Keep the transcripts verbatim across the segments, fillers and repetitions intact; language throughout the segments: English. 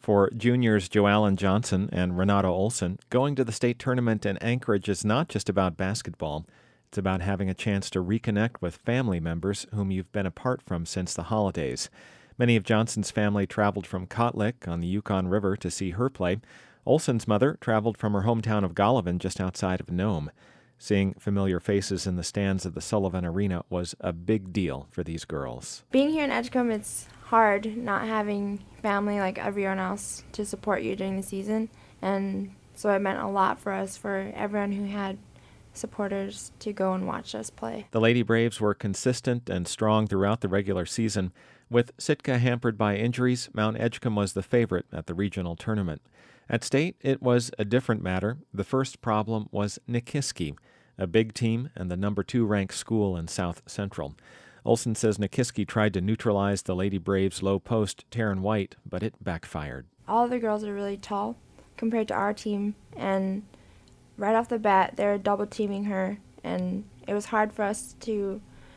For juniors Joellen Johnson and Renata Olson, going to the state tournament in Anchorage is not just about basketball. It's about having a chance to reconnect with family members whom you've been apart from since the holidays. Many of Johnson's family traveled from Kotlik on the Yukon River to see her play. Olson's mother traveled from her hometown of Golovin just outside of Nome. Seeing familiar faces in the stands of the Sullivan Arena was a big deal for these girls. Being here in Edgecombe, it's hard not having family like everyone else to support you during the season, and so it meant a lot for us, for everyone who had supporters to go and watch us play. The Lady Braves were consistent and strong throughout the regular season. With Sitka hampered by injuries, Mount Edgecombe was the favorite at the regional tournament. At state, it was a different matter. The first problem was Nikiski, a big team and the number two ranked school in South Central. Olson says Nikiski tried to neutralize the Lady Braves' low post, Taryn White, but it backfired. All the girls are really tall compared to our team, and right off the bat, they were double teaming her, and it was hard for us to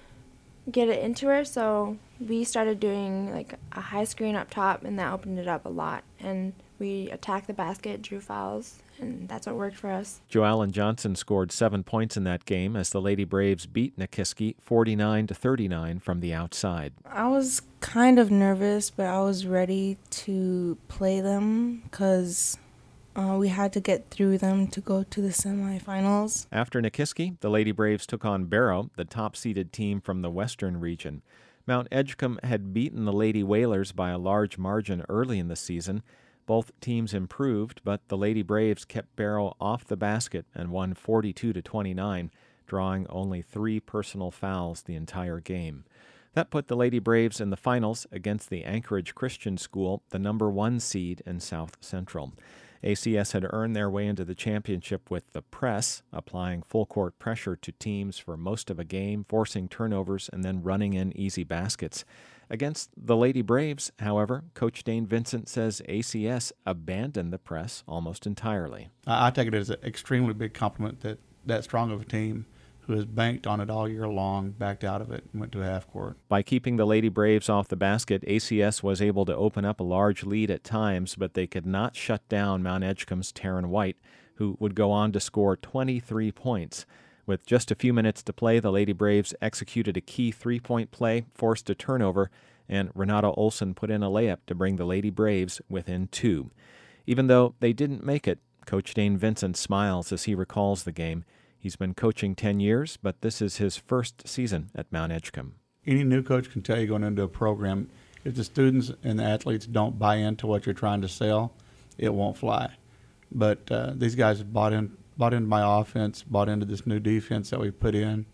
get it into her, so we started doing like a high screen up top, and that opened it up a lot, and we attacked the basket, drew fouls, and that's what worked for us. Joellen Johnson scored seven points in that game as the Lady Braves beat Nikiski forty-nine to thirty-nine from the outside. I was kind of nervous, but I was ready to play them because uh, we had to get through them to go to the semifinals. After Nikiski, the Lady Braves took on Barrow, the top-seeded team from the western region. Mount Edgecombe had beaten the Lady Whalers by a large margin early in the season. Both teams improved, but the Lady Braves kept Barrow off the basket and won forty-two to twenty-nine, drawing only three personal fouls the entire game. That put the Lady Braves in the finals against the Anchorage Christian School, the number one seed in South Central. A C S had earned their way into the championship with the press, applying full-court pressure to teams for most of a game, forcing turnovers, and then running in easy baskets. Against the Lady Braves, however, Coach Dane Vincent says A C S abandoned the press almost entirely. I take it as an extremely big compliment that that strong of a team who has banked on it all year long backed out of it and went to half court. By keeping the Lady Braves off the basket, A C S was able to open up a large lead at times, but they could not shut down Mount Edgecombe's Taryn White, who would go on to score twenty-three points. With just a few minutes to play, the Lady Braves executed a key three-point play, forced a turnover, and Renata Olson put in a layup to bring the Lady Braves within two. Even though they didn't make it, Coach Dane Vincent smiles as he recalls the game. He's been coaching ten years, but this is his first season at Mount Edgecombe. Any new coach can tell you going into a program, if the students and the athletes don't buy into what you're trying to sell, it won't fly. But uh, these guys have bought in bought into my offense, bought into this new defense that we put in,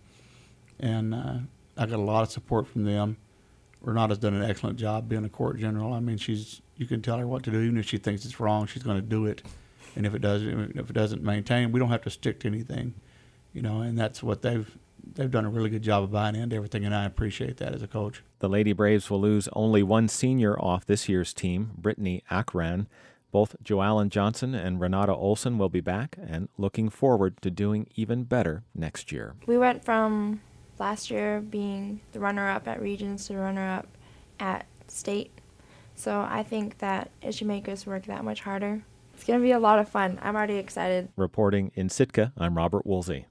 and uh, I got a lot of support from them. Renata's done an excellent job being a court general. I mean, she's you can tell her what to do, even if she thinks it's wrong, she's going to do it. And if it doesn't, if it doesn't maintain, we don't have to stick to anything, you know. And that's what they've they've done a really good job of buying into everything, and I appreciate that as a coach. The Lady Braves will lose only one senior off this year's team, Brittany Akran. Both Joellen Johnson and Renata Olson will be back and looking forward to doing even better next year. We went from last year being the runner-up at Regions to runner-up at state. So I think that it should make us work that much harder. It's going to be a lot of fun. I'm already excited. Reporting in Sitka, I'm Robert Woolsey.